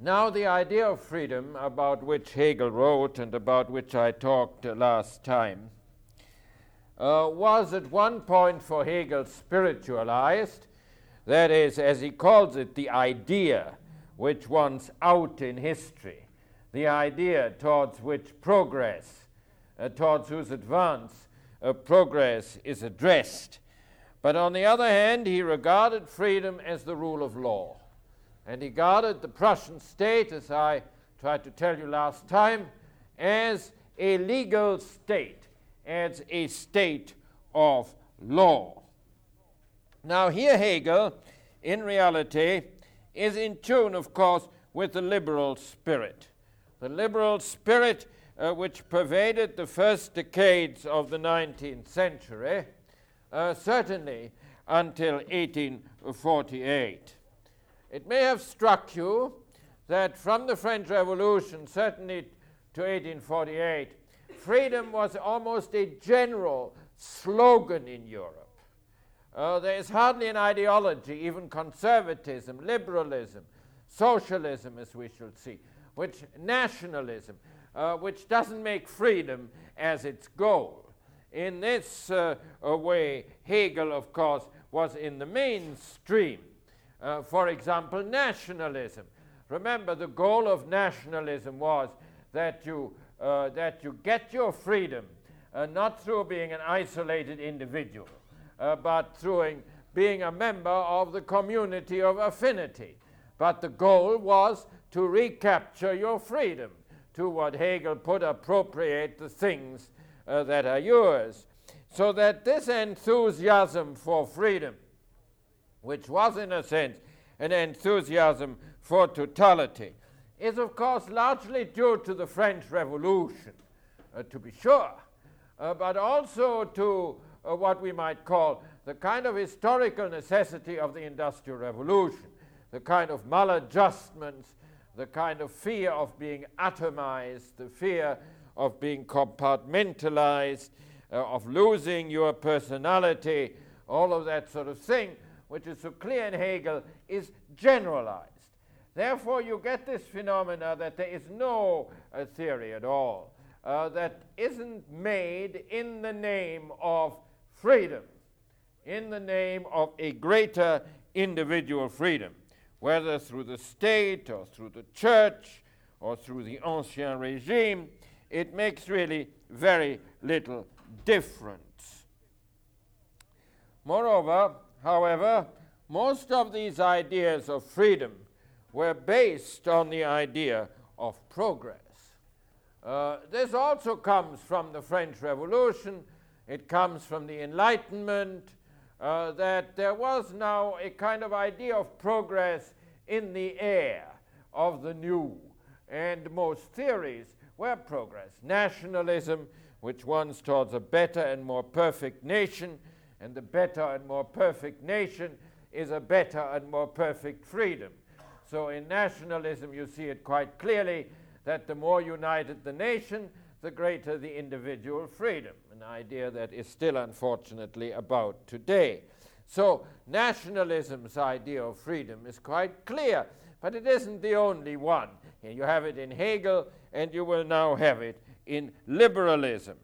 Now, the idea of freedom, about which Hegel wrote and about which I talked last time, was at one point for Hegel spiritualized. That is, as he calls it, the idea which wants out in history, the idea towards which progress, towards whose advance progress is addressed. But on the other hand, he regarded freedom as the rule of law. And he regarded the Prussian state, as I tried to tell you last time, as a legal state, as a state of law. Now here Hegel, in reality, is in tune, of course, with the liberal spirit. The liberal spirit which pervaded the first decades of the 19th century, certainly until 1848. It may have struck you that from the French Revolution, certainly to 1848, freedom was almost a general slogan in Europe. There is hardly an ideology, even conservatism, liberalism, socialism, as we shall see, nationalism, which doesn't make freedom as its goal. In this way, Hegel, of course, was in the mainstream. For example, nationalism. Remember, the goal of nationalism was that you get your freedom not through being an isolated individual, but through being a member of the community of affinity. But the goal was to recapture your freedom, to what Hegel put, appropriate the things that are yours. So that this enthusiasm for freedom, which was in a sense an enthusiasm for totality, is of course largely due to the French Revolution, to be sure, but also to what we might call the kind of historical necessity of the Industrial Revolution, the kind of maladjustments, the kind of fear of being atomized, the fear of being compartmentalized, of losing your personality, all of that sort of thing, which is so clear in Hegel, is generalized. Therefore, you get this phenomena that there is no theory at all that isn't made in the name of freedom, in the name of a greater individual freedom, whether through the state or through the church or through the Ancien Regime. It makes really very little difference. Moreover, however, most of these ideas of freedom were based on the idea of progress. This also comes from the French Revolution. It comes from the Enlightenment, that there was now a kind of idea of progress in the air of the new, and most theories were progress. Nationalism, which wants towards a better and more perfect nation, and the better and more perfect nation is a better and more perfect freedom. So in nationalism, you see it quite clearly that the more united the nation, the greater the individual freedom, an idea that is still unfortunately about today. So nationalism's idea of freedom is quite clear, but it isn't the only one. Here you have it in Hegel, and you will now have it in liberalism.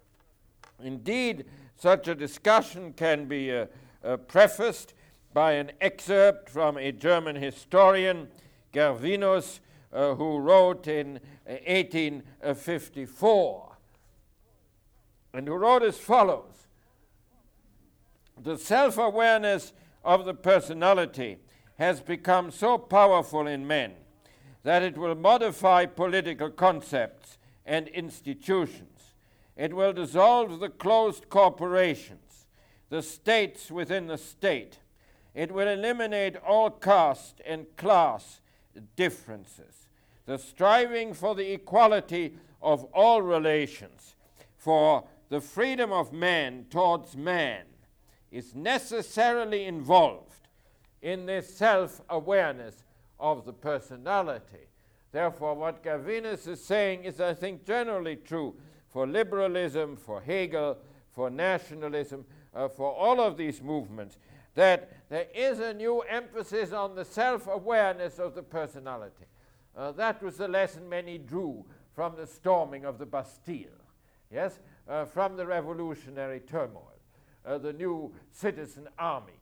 Indeed, such a discussion can be prefaced by an excerpt from a German historian, Gervinus, who wrote in 1854, and who wrote as follows: "The self-awareness of the personality has become so powerful in men that it will modify political concepts and institutions. It will dissolve the closed corporations, the states within the state. It will eliminate all caste and class differences. The striving for the equality of all relations, for the freedom of man towards man, is necessarily involved in this self-awareness of the personality." Therefore, what Gervinus is saying is, I think, generally true for liberalism, for Hegel, for nationalism, for all of these movements, that there is a new emphasis on the self-awareness of the personality. That was the lesson many drew from the storming of the Bastille, yes, from the revolutionary turmoil, the new citizen armies,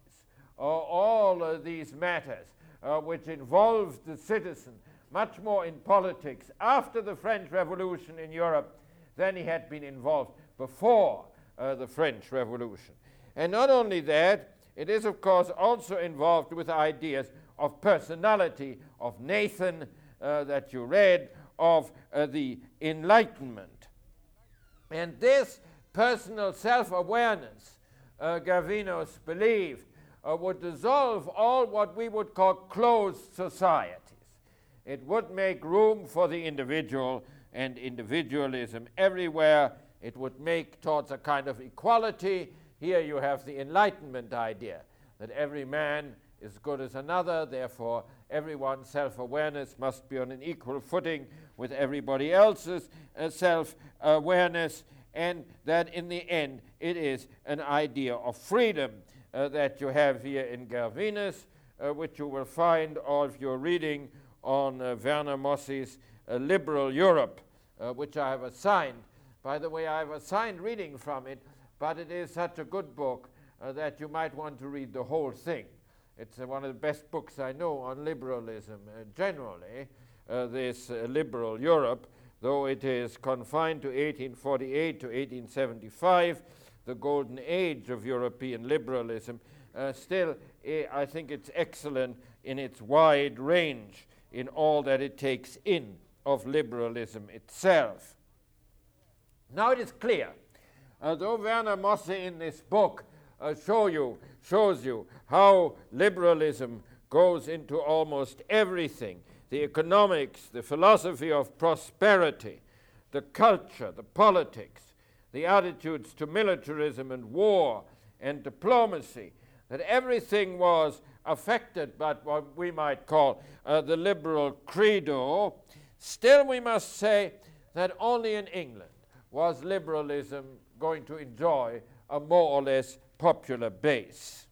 all these matters which involved the citizen much more in politics after the French Revolution in Europe than he had been involved before the French Revolution. And not only that, it is of course also involved with ideas of personality, of Nathan that you read, of the Enlightenment. And this personal self-awareness, Gervinus believed, would dissolve all what we would call closed societies. It would make room for the individual and individualism everywhere. It would make towards a kind of equality. Here you have the Enlightenment idea, that every man is good as another, therefore everyone's self-awareness must be on an equal footing with everybody else's self-awareness, and that in the end it is an idea of freedom that you have here in Gervinus, which you will find all of your reading on Werner Mossi's Liberal Europe, which I have assigned. By the way, I have assigned reading from it, but it is such a good book that you might want to read the whole thing. It's one of the best books I know on liberalism generally, this Liberal Europe, though it is confined to 1848 to 1875, the golden age of European liberalism. Still, I think it's excellent in its wide range in all that it takes in of liberalism itself. Now it is clear, though Werner Mosse in this book shows you how liberalism goes into almost everything, the economics, the philosophy of prosperity, the culture, the politics, the attitudes to militarism and war and diplomacy, that everything was affected by what we might call the liberal credo. Still, we must say that only in England was liberalism going to enjoy a more or less popular base.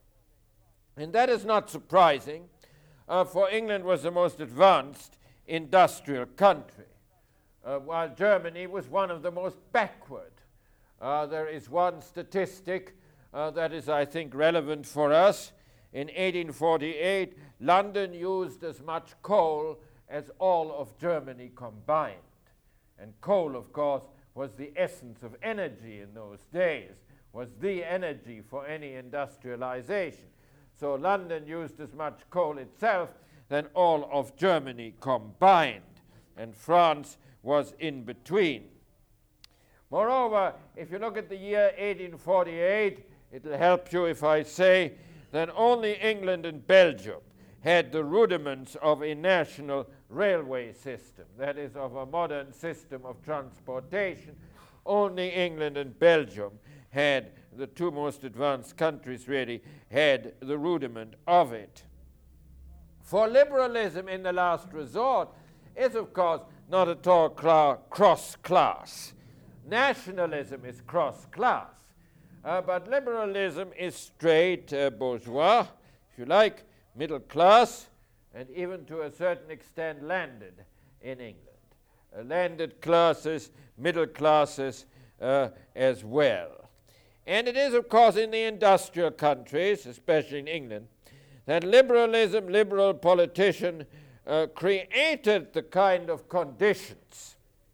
And that is not surprising, for England was the most advanced industrial country, while Germany was one of the most backward. There is one statistic that is, I think, relevant for us. In 1848, London used as much coal as all of Germany combined. And coal, of course, was the essence of energy in those days, was the energy for any industrialization. So London used as much coal itself than all of Germany combined, and France was in between. Moreover, if you look at the year 1848, it'll help you if I say that only England and Belgium had the rudiments of a national railway system, that is, of a modern system of transportation. Only England and Belgium had, the two most advanced countries really, had the rudiment of it. For liberalism in the last resort is, of course, not at all cross-class. Nationalism is cross-class, but liberalism is straight bourgeois, if you like, middle class, and even to a certain extent landed in England. Landed classes, middle classes as well. And it is, of course, in the industrial countries, especially in England, that liberalism, liberal politician, created the kind of conditions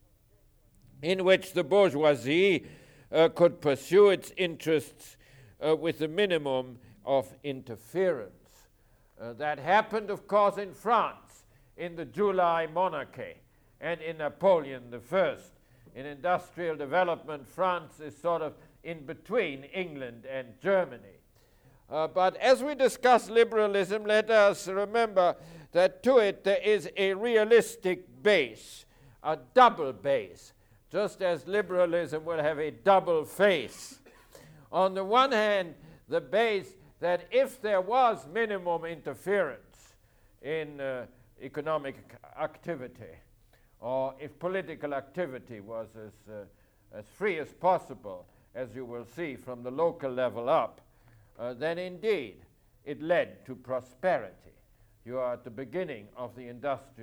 in which the bourgeoisie could pursue its interests with the minimum of interference. That happened, of course, in France, in the July monarchy, and in Napoleon I. In industrial development, France is sort of in between England and Germany. But as we discuss liberalism, let us remember that to it there is a realistic base, a double base, just as liberalism will have a double face. On the one hand, the base that if there was minimum interference in economic activity, or if political activity was as free as possible, as you will see from the local level up, then indeed it led to prosperity. You are at the beginning of the industrial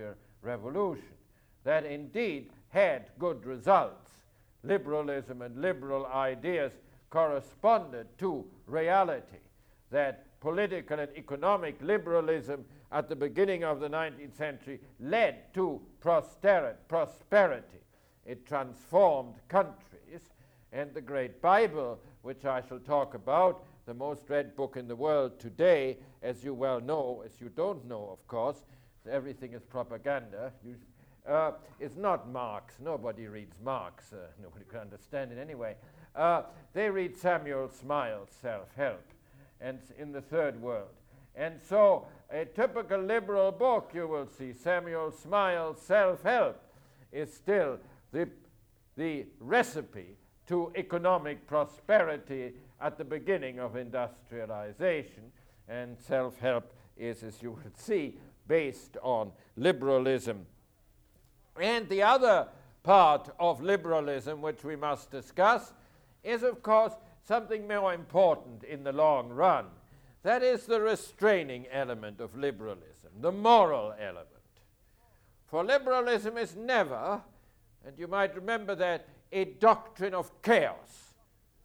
Revolution that indeed had good results. Liberalism and liberal ideas corresponded to reality, that political and economic liberalism at the beginning of the 19th century led to prosperity. It transformed countries, and the great Bible, which I shall talk about, the most read book in the world today, as you well know, as you don't know, of course, everything is propaganda, it's not Marx. Nobody reads Marx. Nobody can understand it anyway. They read Samuel Smiles' Self-Help, and in the Third World. And so a typical liberal book, you will see, Samuel Smiles' Self-Help, is still the recipe to economic prosperity at the beginning of industrialization. And self-help is, as you will see, based on liberalism. And the other part of liberalism which we must discuss is, of course, something more important in the long run. That is the restraining element of liberalism, the moral element. For liberalism is never, and you might remember that, a doctrine of chaos.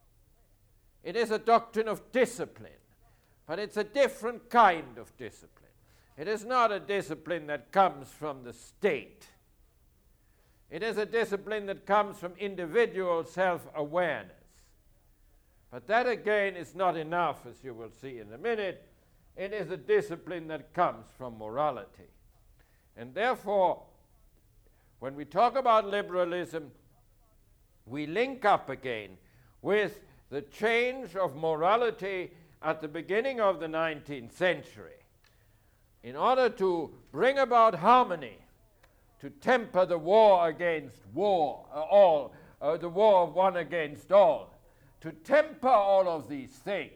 It is a doctrine of discipline, but it's a different kind of discipline. It is not a discipline that comes from the state. It is a discipline that comes from individual self-awareness. But that again is not enough, as you will see in a minute. It is a discipline that comes from morality. And therefore, when we talk about liberalism, we link up again with the change of morality at the beginning of the 19th century. In order to bring about harmony, to temper the war against war, the war of one against all, to temper all of these things,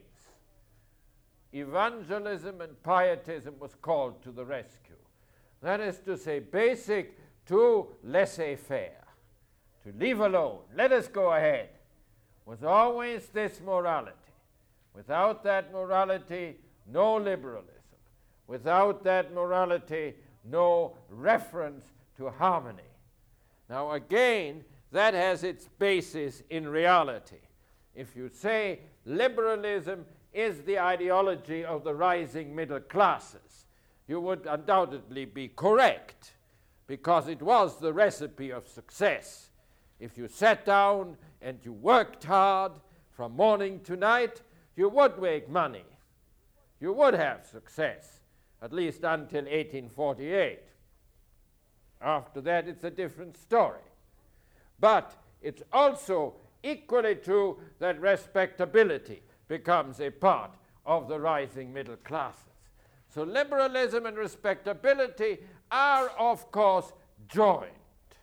evangelism and pietism was called to the rescue. That is to say, basic to laissez-faire, to leave alone, let us go ahead, was always this morality. Without that morality, no liberalism. Without that morality, no reference to harmony. Now again, that has its basis in reality. If you say liberalism is the ideology of the rising middle classes, you would undoubtedly be correct, because it was the recipe of success. If you sat down and you worked hard from morning to night, you would make money. You would have success, at least until 1848. After that, it's a different story. But it's also equally true that respectability becomes a part of the rising middle classes. So liberalism and respectability are, of course, joined.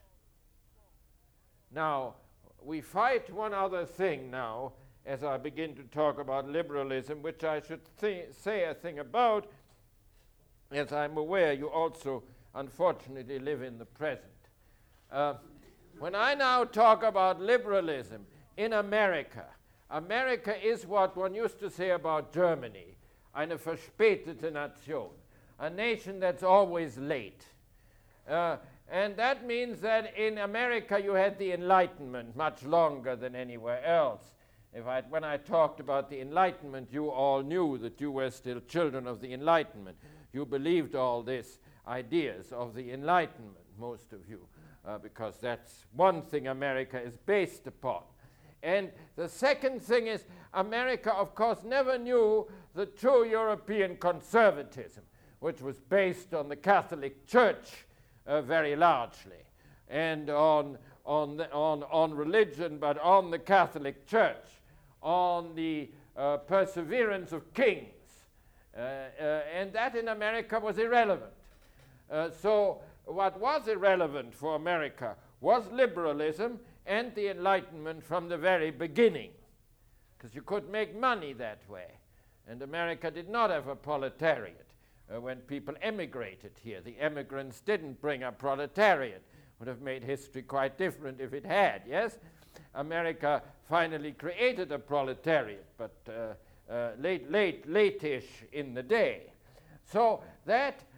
Now, we fight one other thing now, as I begin to talk about liberalism, which I should say a thing about, as I'm aware you also, unfortunately, live in the present. When I now talk about liberalism in America, America is what one used to say about Germany, eine verspätete Nation, a nation that's always late. And that means that in America you had the Enlightenment much longer than anywhere else. When I talked about the Enlightenment, you all knew that you were still children of the Enlightenment. You believed all these ideas of the Enlightenment, most of you, because that's one thing America is based upon. And the second thing is, America, of course, never knew the true European conservatism, which was based on the Catholic Church very largely, and on religion, but on the Catholic Church, on the perseverance of kings. And that in America was irrelevant. So what was irrelevant for America was liberalism and the Enlightenment from the very beginning, because you could make money that way. And America did not have a proletariat when people emigrated here. The emigrants didn't bring a proletariat. Would have made history quite different if it had, yes? America finally created a proletariat, but late-ish in the day. So that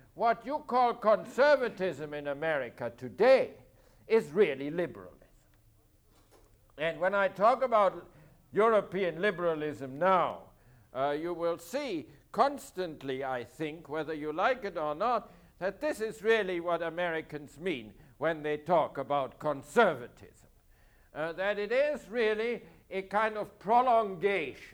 what you call conservatism in America today is really liberalism. And when I talk about European liberalism now, you will see constantly, I think, whether you like it or not, that this is really what Americans mean when they talk about conservatism. That it is really a kind of prolongation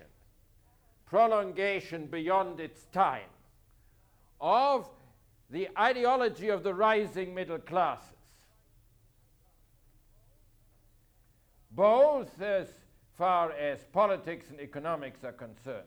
beyond its time of the ideology of the rising middle classes, both as far as politics and economics are concerned,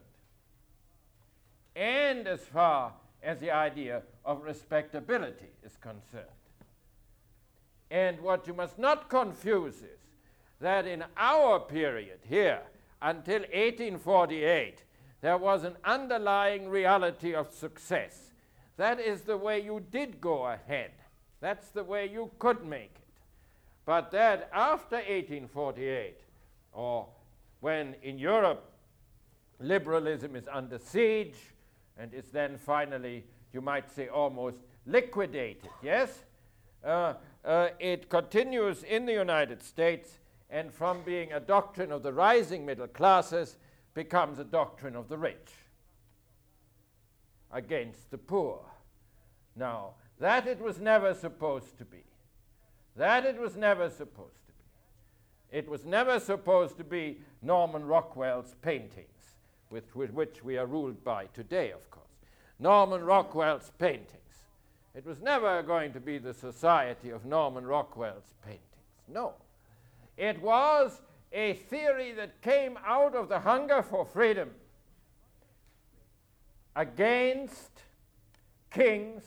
and as far as the idea of respectability is concerned. And what you must not confuse is that in our period here, until 1848, there was an underlying reality of success. That is the way you did go ahead. That's the way you could make it. But that after 1848, or when in Europe liberalism is under siege and is then finally, you might say, almost liquidated, yes? It continues in the United States, and from being a doctrine of the rising middle classes becomes a doctrine of the rich against the poor. Now, that it was never supposed to be. That it was never supposed to be. It was never supposed to be Norman Rockwell's paintings, with which we are ruled by today, of course. Norman Rockwell's paintings. It was never going to be the society of Norman Rockwell's paintings. No. It was a theory that came out of the hunger for freedom against kings,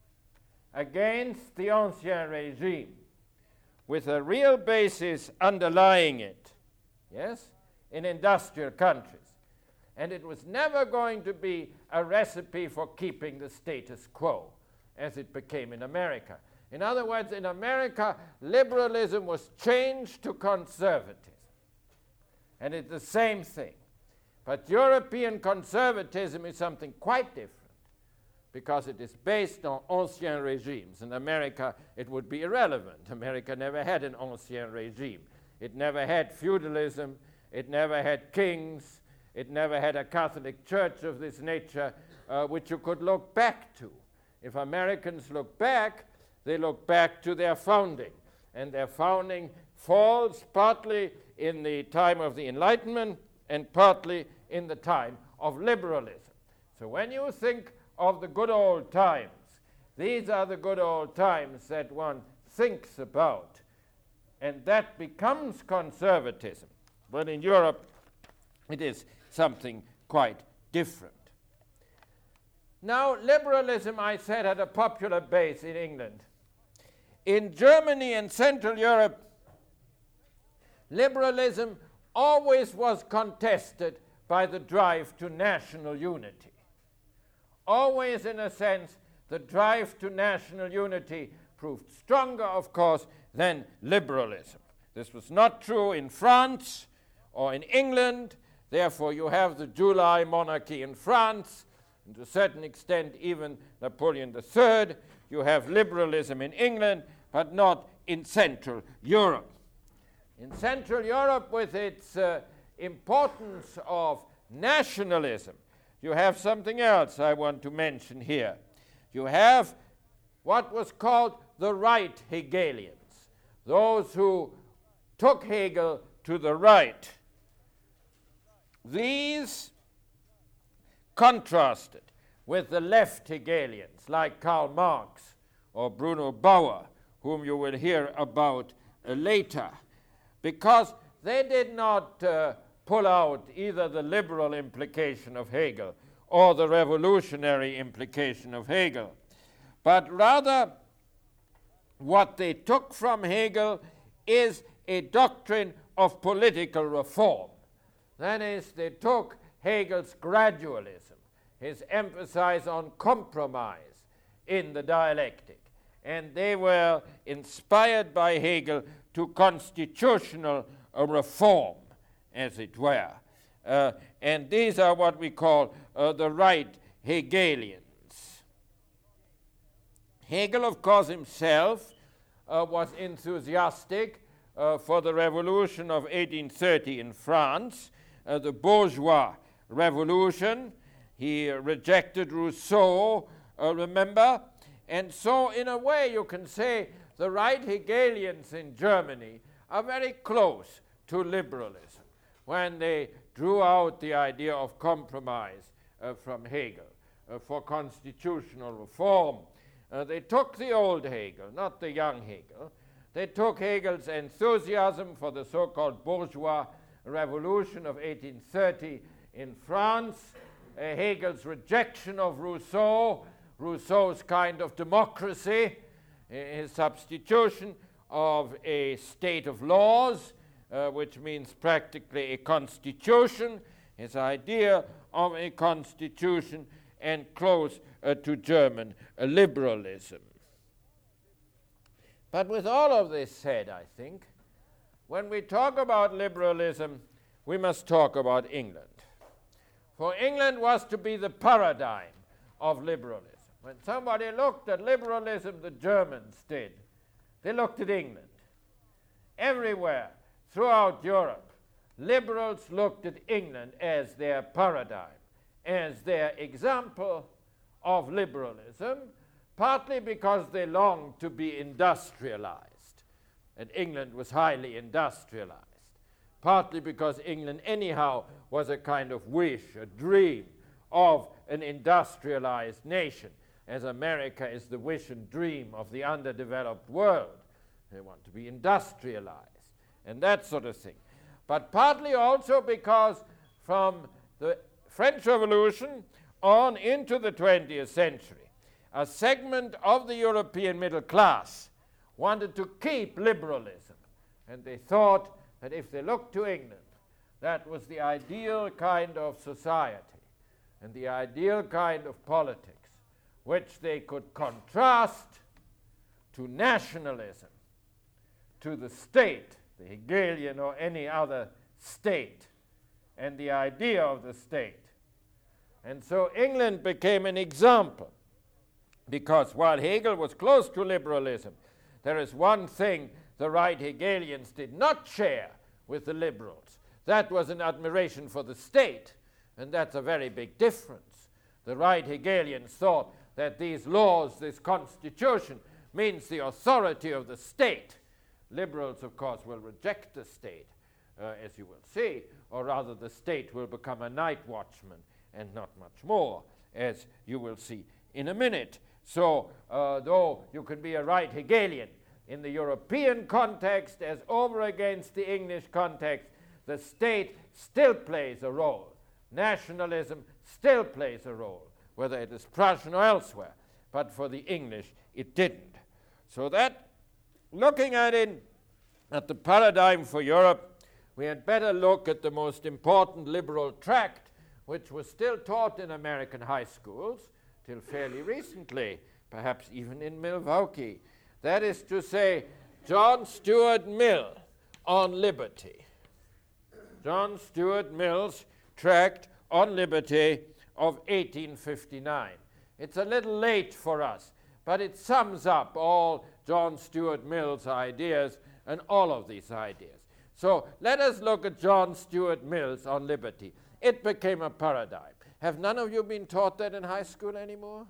against the Ancien Regime, with a real basis underlying it, yes, in industrial countries. And it was never going to be a recipe for keeping the status quo, as it became in America. In other words, in America, liberalism was changed to conservatism. And it's the same thing. But European conservatism is something quite different, because it is based on ancien regimes. In America, it would be irrelevant. America never had an ancien regime. It never had feudalism. It never had kings. It never had a Catholic Church of this nature, which you could look back to. If Americans look back, they look back to their founding. And their founding falls partly in the time of the Enlightenment and partly in the time of liberalism. So when you think of the good old times, these are the good old times that one thinks about. And that becomes conservatism. But in Europe, it is something quite different. Now, liberalism, I said, had a popular base in England. In Germany and Central Europe, liberalism always was contested by the drive to national unity. Always, in a sense, the drive to national unity proved stronger, of course, than liberalism. This was not true in France or in England. Therefore, you have the July monarchy in France, and to a certain extent, even Napoleon III. You have liberalism in England, but not in Central Europe. In Central Europe, with its importance of nationalism, you have something else I want to mention here. You have what was called the right Hegelians, those who took Hegel to the right. These contrasted with the left Hegelians, like Karl Marx or Bruno Bauer, whom you will hear about later, because they did not pull out either the liberal implication of Hegel or the revolutionary implication of Hegel, but rather what they took from Hegel is a doctrine of political reform. That is, they took Hegel's gradualism, his emphasis on compromise in the dialectic, and they were inspired by Hegel to constitutional reform, as it were. And these are what we call the right Hegelians. Hegel, of course, himself was enthusiastic for the revolution of 1830 in France, the bourgeois revolution. He rejected Rousseau, remember? And so, in a way, you can say the right Hegelians in Germany are very close to liberalism when they drew out the idea of compromise from Hegel for constitutional reform. They took the old Hegel, not the young Hegel. They took Hegel's enthusiasm for the so-called bourgeois revolution of 1830 in France, Hegel's rejection of Rousseau, Rousseau's kind of democracy, his substitution of a state of laws, which means practically a constitution, his idea of a constitution, and close to German liberalism. But with all of this said, I think, when we talk about liberalism, we must talk about England. For England was to be the paradigm of liberalism. When somebody looked at liberalism, the Germans did. They looked at England. Everywhere throughout Europe, liberals looked at England as their paradigm, as their example of liberalism, partly because they longed to be industrialized, and England was highly industrialized, partly because England anyhow was a kind of wish, a dream of an industrialized nation, as America is the wish and dream of the underdeveloped world. They want to be industrialized, and that sort of thing. But partly also because from the French Revolution on into the 20th century, a segment of the European middle class wanted to keep liberalism, and they thought that if they looked to England, that was the ideal kind of society and the ideal kind of politics which they could contrast to nationalism, to the state, the Hegelian or any other state, and the idea of the state. And so England became an example, because while Hegel was close to liberalism, there is one thing the right Hegelians did not share with the liberals. That was an admiration for the state, and that's a very big difference. The right Hegelians thought that these laws, this constitution, means the authority of the state. Liberals, of course, will reject the state, as you will see, or rather the state will become a night watchman and not much more, as you will see in a minute. So, though you can be a right Hegelian in the European context as over against the English context, the state still plays a role. Nationalism still plays a role, whether it is Prussian or elsewhere. But for the English, it didn't. So that, looking at it, at the paradigm for Europe, we had better look at the most important liberal tract, which was still taught in American high schools till fairly recently, perhaps even in Milwaukee. That is to say, John Stuart Mill on Liberty. John Stuart Mill's tract on liberty of 1859. It's a little late for us, but it sums up all John Stuart Mill's ideas and all of these ideas. So let us look at John Stuart Mill's on liberty. It became a paradigm. Have none of you been taught that in high school anymore?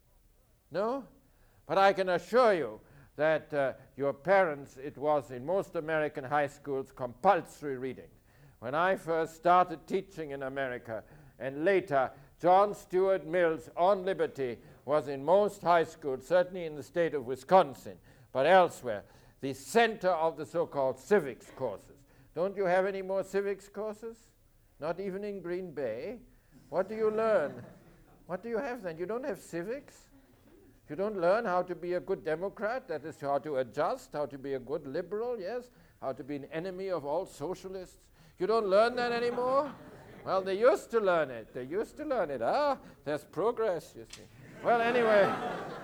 No? But I can assure you that your parents, it was in most American high schools compulsory reading. When I first started teaching in America, and later John Stuart Mill's On Liberty was in most high schools, certainly in the state of Wisconsin, but elsewhere, the center of the so-called civics courses. Don't you have any more civics courses? Not even in Green Bay? What do you learn? What do you have then? You don't have civics? You don't learn how to be a good Democrat, that is how to adjust, how to be a good liberal, yes? How to be an enemy of all socialists. You don't learn that anymore? Well, they used to learn it. They used to learn it. Ah, there's progress, you see. Well, anyway,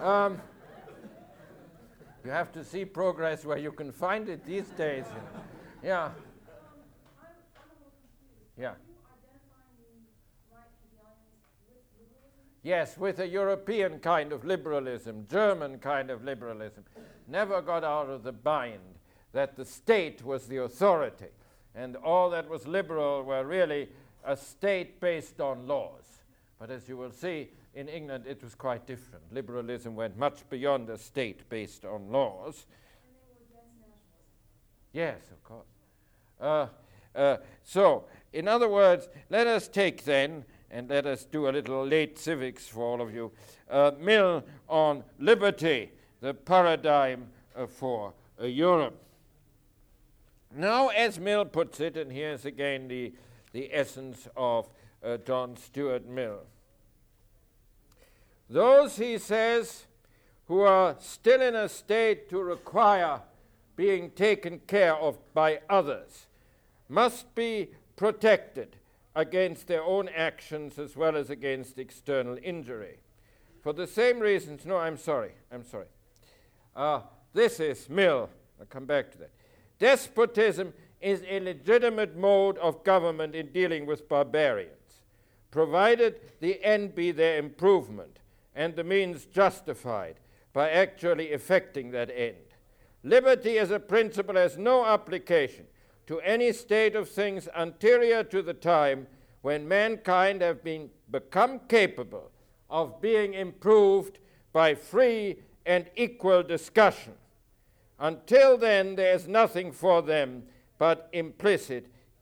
you have to see progress where you can find it these days. Yeah. Yeah. Yes, with a European kind of liberalism, German kind of liberalism, never got out of the mind that the state was the authority, and all that was liberal were really a state based on laws. But as you will see, in England it was quite different. Liberalism went much beyond a state based on laws. And they were against nationalism. Yes, of course. So, in other words, let us take then, and let us do a little late civics for all of you, Mill on liberty, the paradigm for Europe. Now, as Mill puts it, and here's again the essence of John Stuart Mill. Those, he says, who are still in a state to require being taken care of by others must be protected against their own actions as well as against external injury. For the same reasons, this is Mill. I'll come back to that. Despotism is a legitimate mode of government in dealing with barbarians, provided the end be their improvement and the means justified by actually effecting that end. Liberty as a principle has no application to any state of things anterior to the time when mankind have become capable of being improved by free and equal discussion. Until then, there is nothing for them but implicit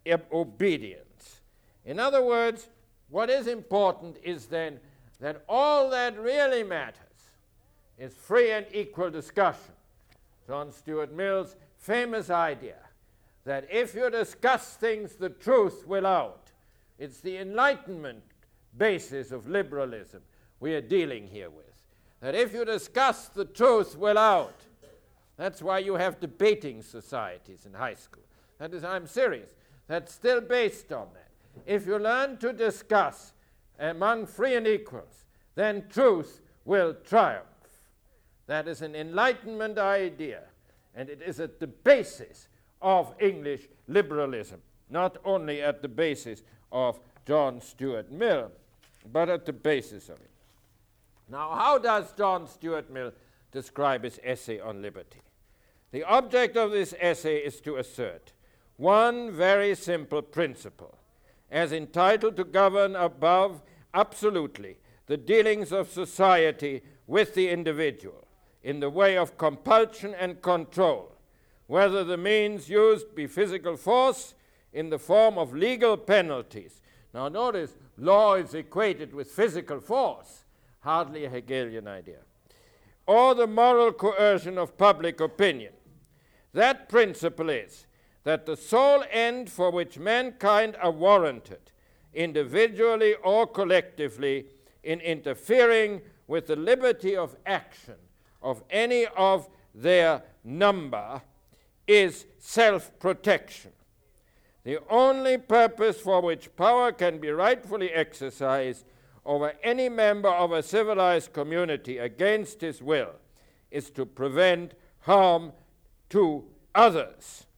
obedience. In other words, what is important is then that all that really matters is free and equal discussion. John Stuart Mill's famous idea that if you discuss things, the truth will out. It's the Enlightenment basis of liberalism we are dealing here with. That if you discuss, the truth will out. That's why you have debating societies in high school. That is, I'm serious. That's still based on that. If you learn to discuss among free and equals, then truth will triumph. That is an Enlightenment idea, and it is at the basis of English liberalism, not only at the basis of John Stuart Mill, but at the basis of it. Now, how does John Stuart Mill describe his essay on liberty? The object of this essay is to assert one very simple principle, as entitled to govern above absolutely the dealings of society with the individual in the way of compulsion and control, whether the means used be physical force in the form of legal penalties. Now notice, law is equated with physical force, hardly a Hegelian idea, or the moral coercion of public opinion. That principle is that the sole end for which mankind are warranted, individually or collectively, in interfering with the liberty of action of any of their number is self-protection. The only purpose for which power can be rightfully exercised over any member of a civilized community against his will is to prevent harm to others.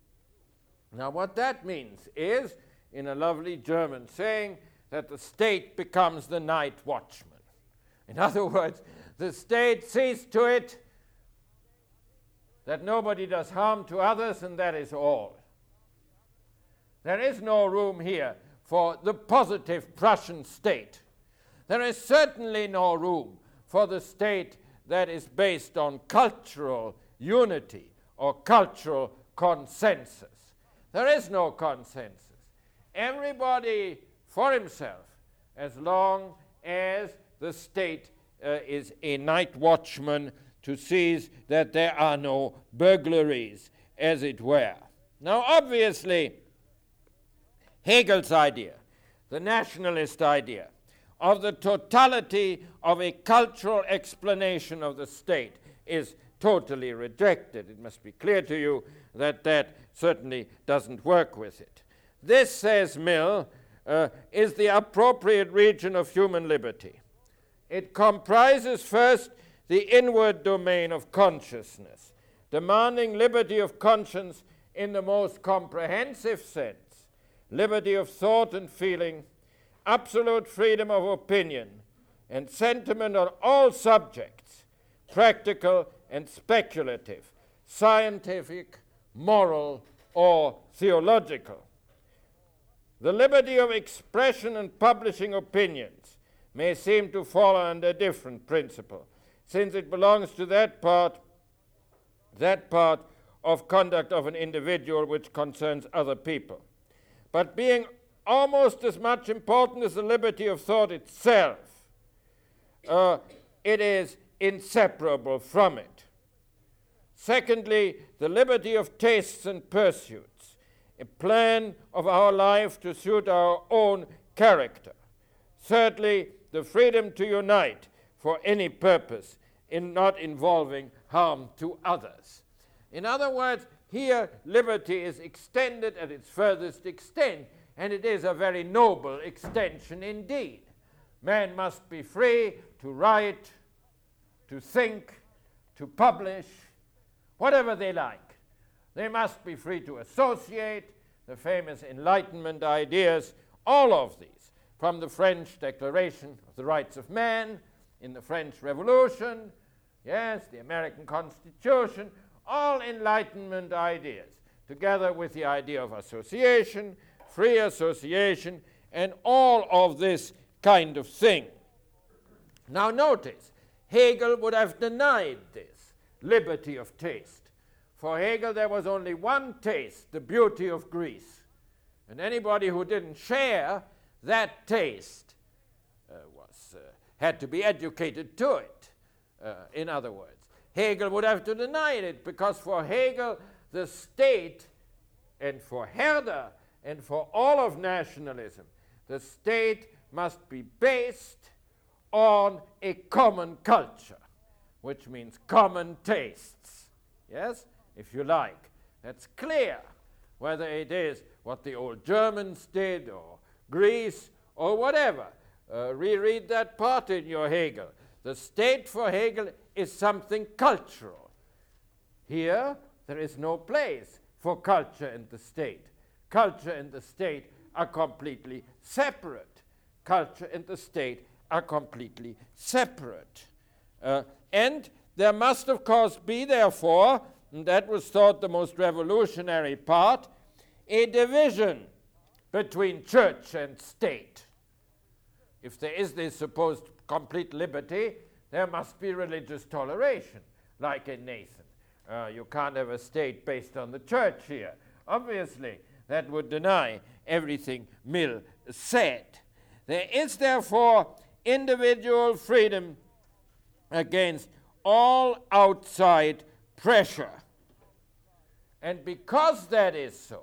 Now, what that means is, in a lovely German saying, that the state becomes the night watchman. In other words, the state sees to it that nobody does harm to others, and that is all. There is no room here for the positive Prussian state. There is certainly no room for the state that is based on cultural unity or cultural consensus. There is no consensus. Everybody for himself, as long as the state is a night watchman to see that there are no burglaries, as it were. Now, obviously, Hegel's idea, the nationalist idea, of the totality of a cultural explanation of the state is totally rejected. It must be clear to you that that certainly doesn't work with it. This, says Mill, is the appropriate region of human liberty. It comprises first the inward domain of consciousness, demanding liberty of conscience in the most comprehensive sense, liberty of thought and feeling, absolute freedom of opinion, and sentiment on all subjects, practical and speculative, scientific, moral, or theological. The liberty of expression and publishing opinions may seem to fall under a different principle, since it belongs to that part of conduct of an individual which concerns other people. But being almost as much important as the liberty of thought itself, it is inseparable from it. Secondly, the liberty of tastes and pursuits, a plan of our life to suit our own character. Thirdly, the freedom to unite for any purpose in not involving harm to others. In other words, here liberty is extended at its furthest extent, and it is a very noble extension indeed. Man must be free to write, to think, to publish, whatever they like. They must be free to associate, the famous Enlightenment ideas, all of these, from the French Declaration of the Rights of Man, in the French Revolution, yes, the American Constitution, all Enlightenment ideas, together with the idea of association, free association, and all of this kind of thing. Now notice, Hegel would have denied this liberty of taste. For Hegel there was only one taste, the beauty of Greece. And anybody who didn't share that taste had to be educated to it, in other words. Hegel would have to deny it, because for Hegel, the state, and for Herder, and for all of nationalism, the state must be based on a common culture, which means common tastes. Yes, if you like. That's clear, whether it is what the old Germans did, or Greece, or whatever. Reread that part in your Hegel. The state for Hegel is something cultural. Here, there is no place for culture and the state. Culture and the state are completely separate. Culture and the state are completely separate. And there must, of course, be, therefore, and that was thought the most revolutionary part, a division between church and state. If there is this supposed complete liberty, there must be religious toleration, like in Nathan. You can't have a state based on the church here. Obviously, that would deny everything Mill said. There is, therefore, individual freedom against all outside pressure. And because that is so,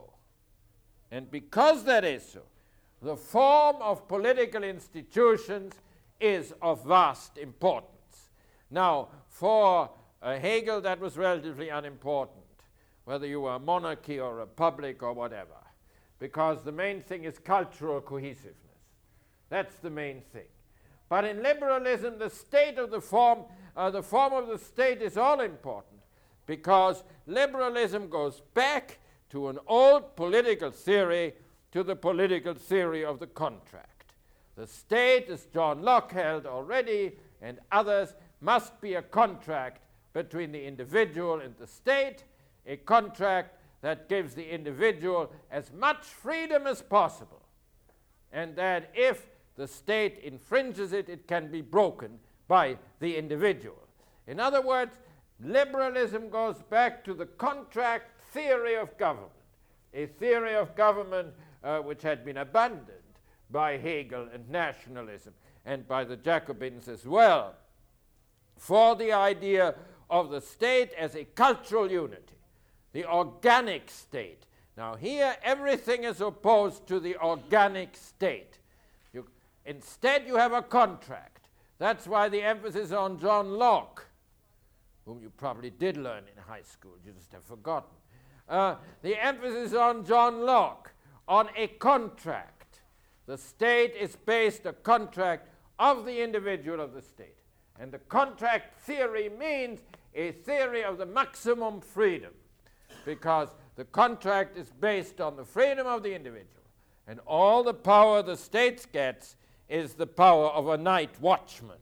the form of political institutions is of vast importance. Now, for Hegel, that was relatively unimportant, whether you were a monarchy or a republic or whatever, because the main thing is cultural cohesiveness. That's the main thing. But in liberalism, the state of the form of the state is all important, because liberalism goes back to an old political theory, to the political theory of the contract. The state, as John Locke held already, and others, must be a contract between the individual and the state, a contract that gives the individual as much freedom as possible, and that if the state infringes it, it can be broken by the individual. In other words, liberalism goes back to the contract theory of government, a theory of government which had been abandoned by Hegel and nationalism, and by the Jacobins as well, for the idea of the state as a cultural unity, the organic state. Now here, everything is opposed to the organic state. Instead, you have a contract. That's why the emphasis on John Locke, whom you probably did learn in high school, you just have forgotten. The emphasis on John Locke, on a contract. The state is based on a contract of the individual of the state. And the contract theory means a theory of the maximum freedom, because the contract is based on the freedom of the individual. And all the power the state gets is the power of a night watchman.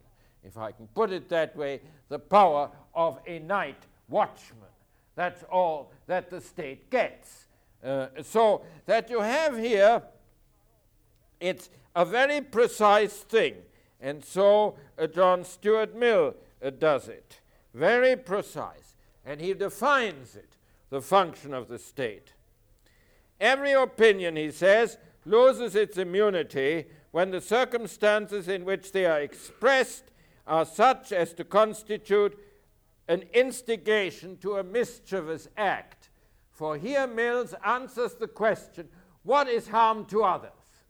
if I can put it that way, the power of a night watchman. That's all that the state gets. So that you have here, it's a very precise thing. And so John Stuart Mill does it. Very precise. And he defines it, the function of the state. Every opinion, he says, loses its immunity when the circumstances in which they are expressed are such as to constitute an instigation to a mischievous act. For here Mills answers the question, what is harm to others?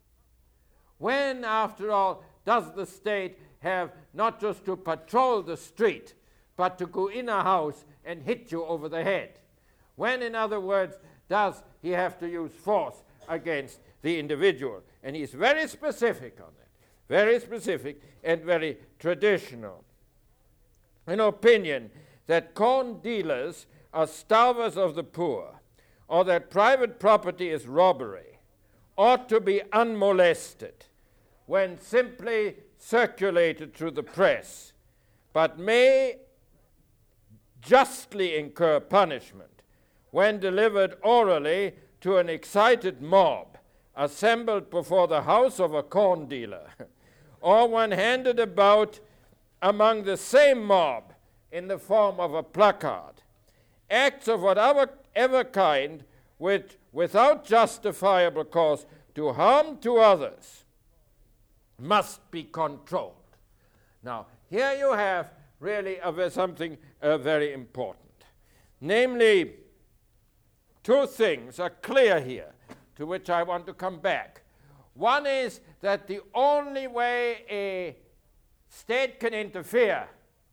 When, after all, does the state have not just to patrol the street, but to go in a house and hit you over the head? When, in other words, does he have to use force against the individual? And he's very specific on that, very specific and very traditional. An opinion that corn dealers are starvers of the poor, or that private property is robbery, ought to be unmolested when simply circulated through the press, but may justly incur punishment when delivered orally to an excited mob assembled before the house of a corn dealer, or when handed about among the same mob in the form of a placard. Acts of whatever kind which, without justifiable cause to harm to others, must be controlled. Now, here you have really something very important. Namely, two things are clear here, to which I want to come back. One is that the only way a state can interfere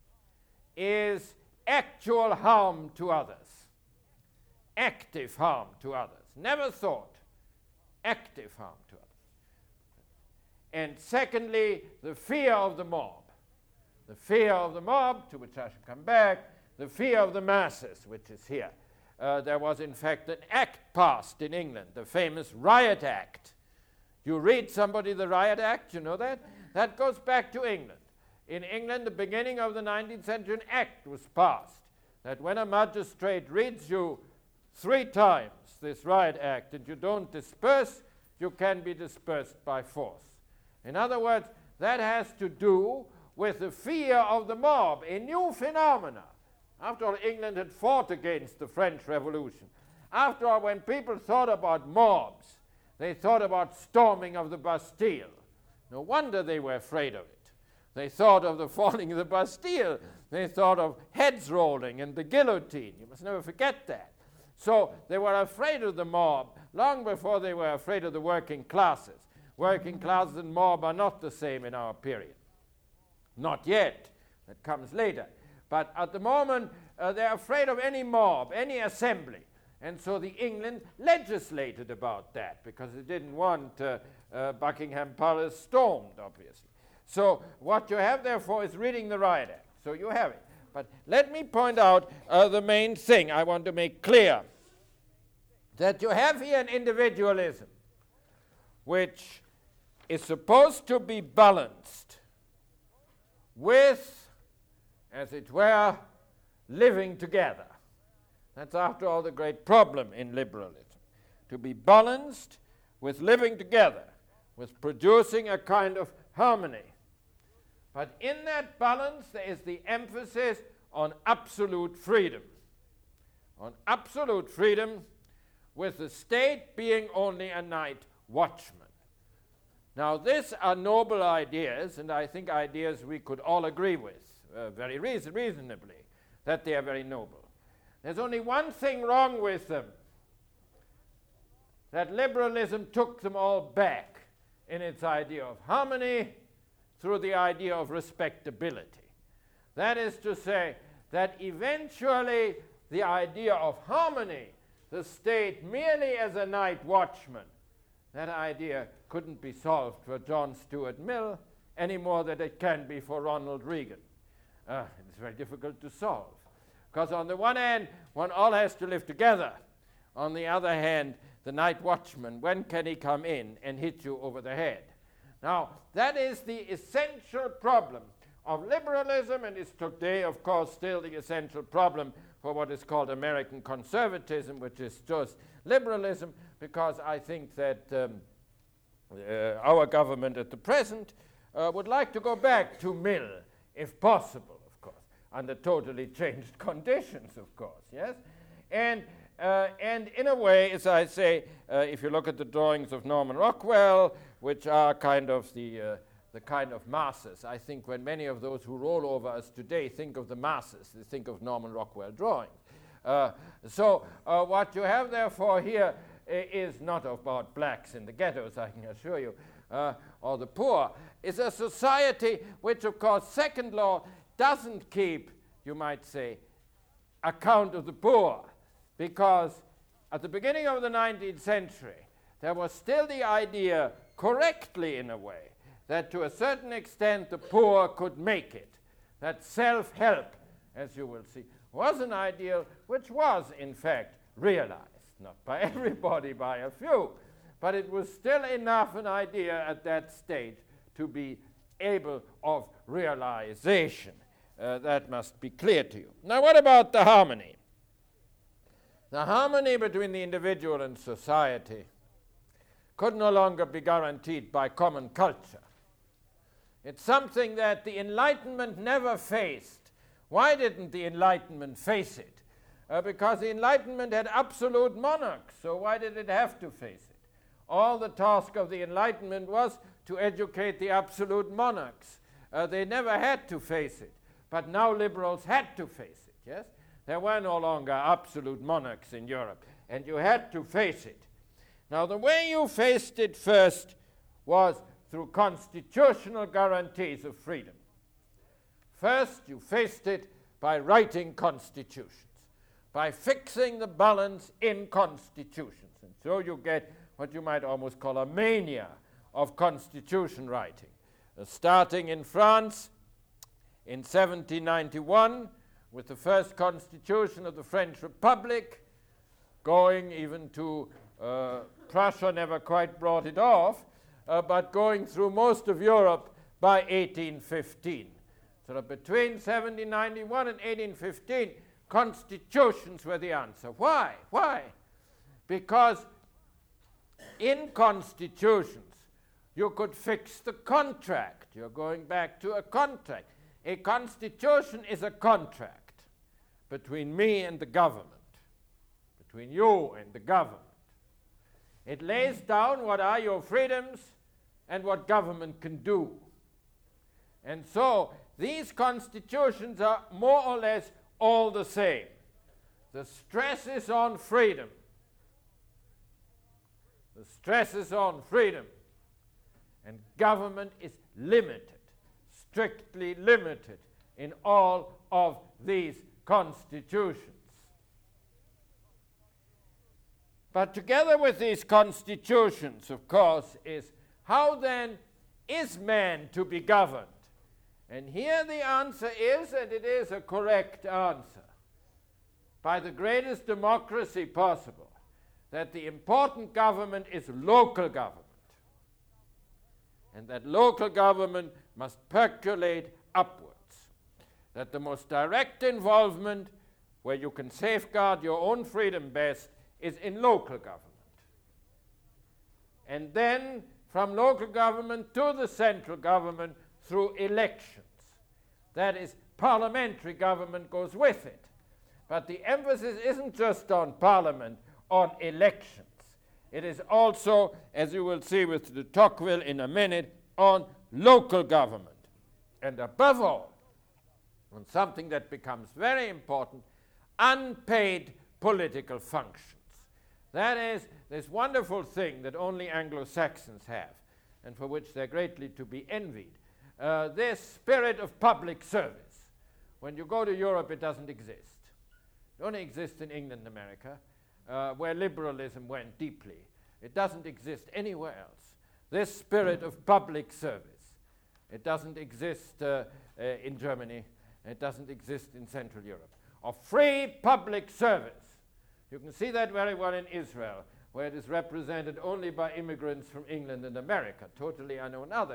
is actual harm to others, active harm to others. Never thought, active harm to others. And secondly, the fear of the mob. The fear of the mob, to which I shall come back, the fear of the masses, which is here. There was, in fact, an act passed in England, the famous Riot Act. You read somebody the Riot Act, you know that? That goes back to England. In England, the beginning of the 19th century, an act was passed that when a magistrate reads you 3 times this Riot Act and you don't disperse, you can be dispersed by force. In other words, that has to do with the fear of the mob, a new phenomena. After all, England had fought against the French Revolution. After all, when people thought about mobs, they thought about storming of the Bastille. No wonder they were afraid of it. They thought of the falling of the Bastille. They thought of heads rolling and the guillotine. You must never forget that. So they were afraid of the mob long before they were afraid of the working classes. Working classes and mob are not the same in our period. Not yet. That comes later. But at the moment, they're afraid of any mob, any assembly. And so the England legislated about that because they didn't want Buckingham Palace stormed, obviously. So what you have, therefore, is reading the Riot Act. So you have it. But let me point out the main thing I want to make clear. That you have here an individualism which is supposed to be balanced with, as it were, living together. That's, after all, the great problem in liberalism. To be balanced with living together, with producing a kind of harmony. But in that balance, there is the emphasis on absolute freedom. On absolute freedom, with the state being only a night watchman. Now, these are noble ideas, and I think ideas we could all agree with very reasonably, that they are very noble. There's only one thing wrong with them, that liberalism took them all back in its idea of harmony through the idea of respectability. That is to say, that eventually the idea of harmony, the state merely as a night watchman, that idea couldn't be solved for John Stuart Mill any more than it can be for Ronald Reagan. It's very difficult to solve. Because on the one hand, one all has to live together. On the other hand, the night watchman, when can he come in and hit you over the head? Now, that is the essential problem of liberalism, and is today, of course, still the essential problem for what is called American conservatism, which is just liberalism, because I think that our government at the present would like to go back to Mill, if possible, of course, under totally changed conditions, of course, yes? And in a way, as I say, if you look at the drawings of Norman Rockwell, which are kind of the kind of masses, I think when many of those who roll over us today think of the masses, they think of Norman Rockwell drawings. So what you have, therefore, here is not about blacks in the ghettos, I can assure you, or the poor. It's a society which, of course, second law doesn't keep, you might say, account of the poor, because at the beginning of the 19th century, there was still the idea, correctly in a way, that to a certain extent the poor could make it, that self-help, as you will see, was an ideal which was, in fact, realized, not by everybody, by a few, but it was still enough an idea at that stage to be able of realization. That must be clear to you. Now, what about the harmony? The harmony between the individual and society could no longer be guaranteed by common culture. It's something that the Enlightenment never faced. Why didn't the Enlightenment face it? Because the Enlightenment had absolute monarchs, so why did it have to face it? All the task of the Enlightenment was to educate the absolute monarchs. They never had to face it, but now liberals had to face it, yes? There were no longer absolute monarchs in Europe, and you had to face it. Now, the way you faced it first was through constitutional guarantees of freedom. First, you faced it by writing constitutions, by fixing the balance in constitutions. And so you get what you might almost call a mania of constitution writing. Starting in France in 1791, with the first constitution of the French Republic, going even to Prussia never quite brought it off, but going through most of Europe by 1815. So that between 1791 and 1815, constitutions were the answer. Why? Why? Because in constitutions, you could fix the contract. You're going back to a contract. A constitution is a contract between me and the government, between you and the government. It lays down what are your freedoms and what government can do. And so these constitutions are more or less all the same. The stress is on freedom. The stress is on freedom. And government is limited, strictly limited in all of these constitutions. But together with these constitutions, of course, is how then is man to be governed? And here the answer is, and it is a correct answer, by the greatest democracy possible, that the important government is local government. And that local government must percolate upwards. That the most direct involvement, where you can safeguard your own freedom best, is in local government. And then from local government to the central government through elections. That is, parliamentary government goes with it. But the emphasis isn't just on parliament, on elections. It is also, as you will see with de Tocqueville in a minute, on local government. And above all, on something that becomes very important, unpaid political functions. That is this wonderful thing that only Anglo-Saxons have, and for which they're greatly to be envied. This spirit of public service. When you go to Europe, it doesn't exist. It only exists in England and America, where liberalism went deeply. It doesn't exist anywhere else. This spirit of public service. It doesn't exist in Germany. It doesn't exist in Central Europe. Of free public service. You can see that very well in Israel, where it is represented only by immigrants from England and America, totally unknown others.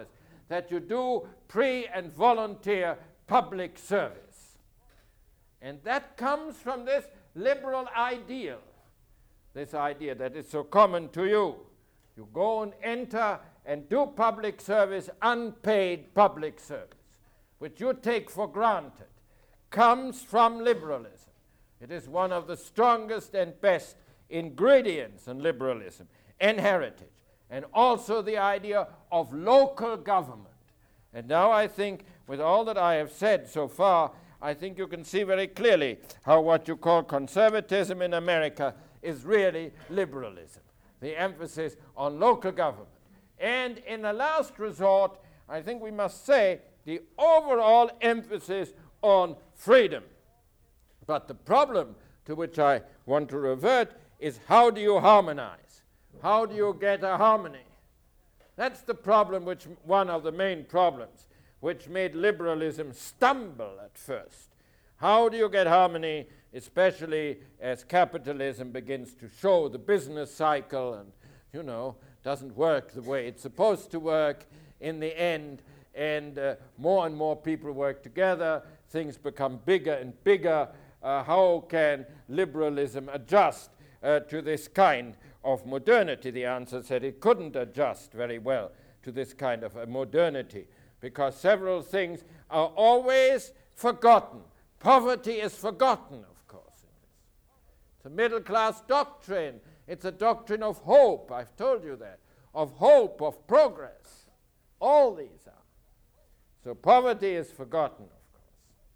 that you do pre- and volunteer public service. And that comes from this liberal ideal, this idea that is so common to you. You go and enter and do public service, unpaid public service, which you take for granted, comes from liberalism. It is one of the strongest and best ingredients in liberalism and heritage, and also the idea of local government. And now I think, with all that I have said so far, I think you can see very clearly how what you call conservatism in America is really liberalism, the emphasis on local government. And in the last resort, I think we must say the overall emphasis on freedom. But the problem to which I want to revert is, how do you harmonize? How do you get a harmony? That's the problem, one of the main problems, which made liberalism stumble at first. How do you get harmony, especially as capitalism begins to show the business cycle and, doesn't work the way it's supposed to work in the end, and more and more people work together, things become bigger and bigger. How can liberalism adjust to this kind of modernity? The answer said it couldn't adjust very well to this kind of modernity, because several things are always forgotten. Poverty is forgotten, of course. It's a middle-class doctrine. It's a doctrine of hope. I've told you that. Of hope, of progress. All these are. So poverty is forgotten, of course.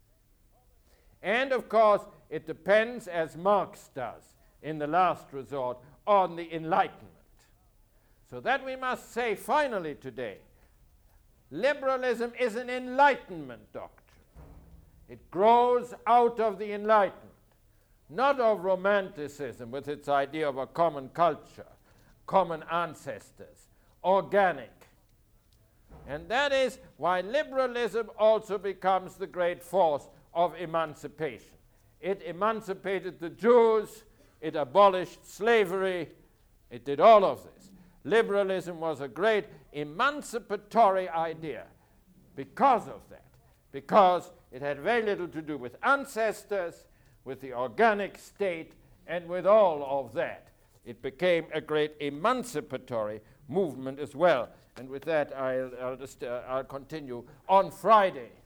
And, of course, it depends, as Marx does in the last resort, on the Enlightenment. So that we must say finally today, liberalism is an Enlightenment doctrine. It grows out of the Enlightenment, not of Romanticism with its idea of a common culture, common ancestors, organic. And that is why liberalism also becomes the great force of emancipation. It emancipated the Jews, it abolished slavery, it did all of this. Liberalism was a great emancipatory idea because of that, because it had very little to do with ancestors, with the organic state, and with all of that. It became a great emancipatory movement as well. And with that, I'll continue on Friday.